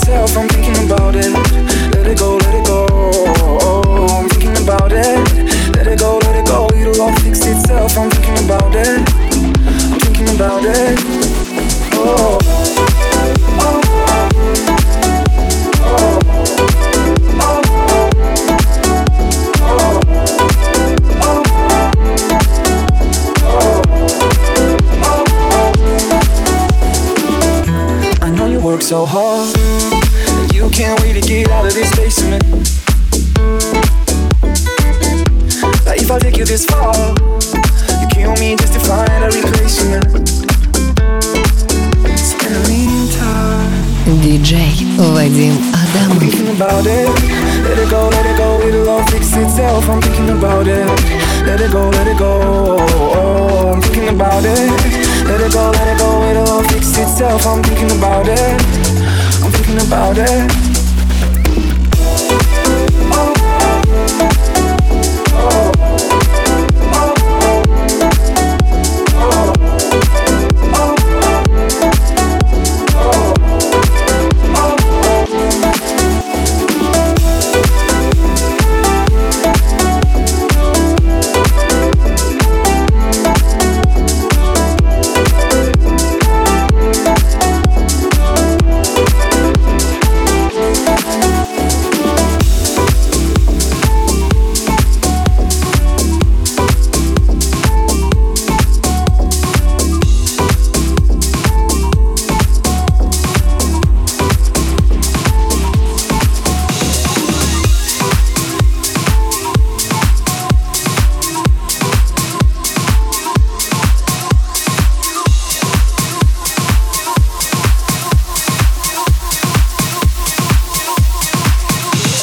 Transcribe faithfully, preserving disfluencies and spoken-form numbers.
itself. I'm thinking about it. Let it go, let it go. I'm thinking about it. Let it go, let it go. It'll all fix itself. I'm thinking about it. I'm thinking about it. Oh. Oh. Work so hard, you can't wait to get out of this basement. Like if I take you this far, you kill me just to find a replacement. So in the meantime, диджей Вадим Адамов. I'm thinking about it. Let it go, let it go, it'll all fix itself. I'm thinking about it. Let it go, let it go. Oh, I'm thinking about it. Let it go, let it go, it'll all fix itself. I'm thinking about it. I'm thinking about it.